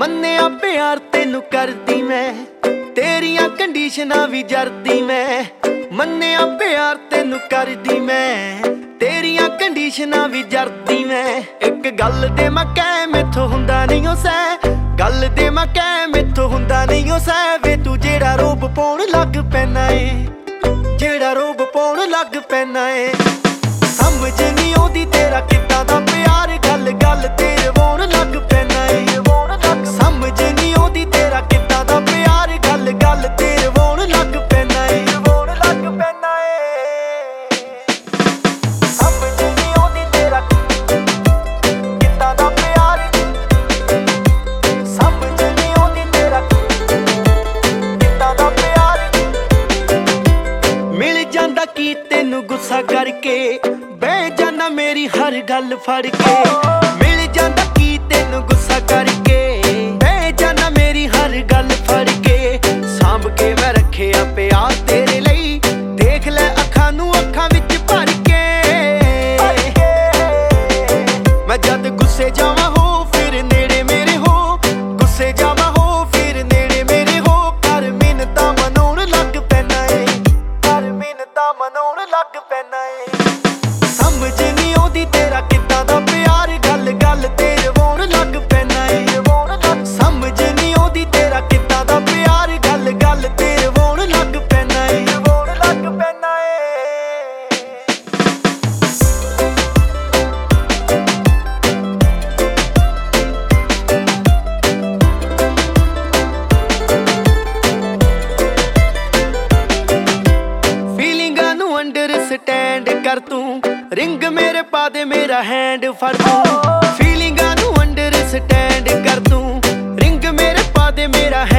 ਮੰਨਿਆ ਪਿਆਰ ਤੈਨੂੰ ਕਰਦੀ ਮੈਂ, ਤੇਰੀਆਂ ਕੰਡੀਸ਼ਨਾਂ ਵੀ ਜਰਦੀ ਮੈਂ। ਮੰਨਿਆ ਪਿਆਰ ਤੈਨੂੰ ਕਰਦੀ ਮੈਂ, ਤੇਰੀਆਂ ਕੰਡੀਸ਼ਨਾਂ ਵੀ ਜਰਦੀ ਮੈਂ। ਇੱਕ ਗੱਲ ਦੇ ਮੈਂ ਕਹਿ ਮੈਥੋਂ ਹੁੰਦਾ ਨਹੀਂ ਓ ਸਹਿ, ਗੱਲ ਦੇ ਮੈਂ ਕਹਿ ਮੈਥੋਂ ਹੁੰਦਾ ਨਹੀਂ ਓ ਸਹਿ। ਵੇ ਤੂੰ ਜਿਹੜਾ ਰੋਬ ਪਾਉਣ ਲੱਗ ਪੈਣਾ ਏ, ਜਿਹੜਾ ਰੋਬ ਪਾਉਣ ਲੱਗ ਪੈਣਾ ਏ। ਸਮਝ ਨਹੀਂ ਆਉਂਦੀ ਤੇਰਾ ਕਿੱਦਾਂ ਦਾ ਪਿਆਰ, ਗੱਲ ਗੱਲ ਤੇ ਰਵਾਉਣ ਲੱਗ ਪੈਣਾ ਏ। ਸਮਝ ਨਹੀਂ ਆਉਂਦੀ ਤੇਰਾ ਕਿੱਦਾਂ ਦਾ ਪਿਆਰ, ਗੱਲ ਗੱਲ ਤੇ ਰਵਾਉਣ ਲੱਗ ਪੈਣਾ ਏ। ਸਮਝ ਨਹੀਂ ਆਉਂਦੀ ਤੇਰਾ ਕਿੱਦਾਂ ਦਾ ਪਿਆਰ, ਸਮਝ ਨਹੀਂ ਆਉਂਦੀ ਤੇਰਾ ਕਿੱਦਾਂ ਦਾ ਪਿਆਰ। ਮਿਲ ਜਾਂਦਾ ਕੀ ਤੈਨੂੰ ਗੁੱਸਾ ਕਰਕੇ, ਬਹਿ ਜਾਨਾ ਮੇਰੀ ਹਰ ਗੱਲ ਫੜ ਕੇ। ਮਿਲ ਜਾਂਦਾ ਕੀ ਤੈਨੂੰ ਗੁੱਸਾ ਕਰਕੇ, ਬਹਿ ਜਾਨਾ ਮੇਰੀ ਹਰ ਗੱਲ ਫੜ ਕੇ। ਸਾਂਭ ਕੇ ਮੈਂ ਰੱਖਿਆ ਪਿਆਰ ਤੇਰੇ ਲਈ, ਦੇਖ ਲੈ ਅੱਖਾਂ ਨੂੰ ਅੱਖਾਂ ਵਿੱਚ ਭਰ ਕੇ। ਮੈਂ ਜਦ ਗੁੱਸੇ ਜਾਵਾਂ ਹੋ ਫਿਰ ਨੇੜੇ ਮੇਰੇ ਹੋ, ਗੁੱਸੇ ਜਾਵਾਂ ਹੋ ਫਿਰ ਨੇੜੇ ਮੇਰੇ ਹੋ। ਕਰ ਮਿੰਨਤਾਂ ਮਨਾਉਣ ਲੱਗ ਪੈਣਾ ਏ, ਕਰ ਮਿੰਨਤਾਂ ਮਨਾਉਣ ਲੱਗ ਪੈਣਾ ਏ। ਸਮਝ ਨਹੀਂ ਆਉਂਦੀ ਤੇਰਾ ਕਿੱਦਾਂ ਦਾ ਪਿਆਰ, ਗੱਲ ਗੱਲ ਤੇ ਰਵਾਉਣ ਲੱਗ ਪੈਣਾ ਏ। ਸਮਝ ਨਹੀਂ ਆਉਂਦੀ ਤੇਰਾ ਕਿੱਦਾਂ ਦਾ ਪਿਆਰ, ਗੱਲ ਗੱਲ ਤੇ ਰਵਾਉਣ ਲੱਗ ਪੈਣਾ ਏ। ਫੀਲਿੰਗਾਂ ਨੂੰ ਅੰਡਰਸਟੈਂਡ ਕਰ ਤੂੰ, ਰਿੰਗ ਮੇਰੇ ਪਾ ਦੇ ਮੇਰਾ ਹੈਂਡ ਫੜ ਤੂੰ। ਫੀਲਿੰਗਾਂ ਨੂੰ ਅੰਡਰਸਟੈਂਡ ਕਰ ਤੂੰ, ਰਿੰਗ ਮੇਰੇ ਪਾ ਦੇ ਮੇਰਾ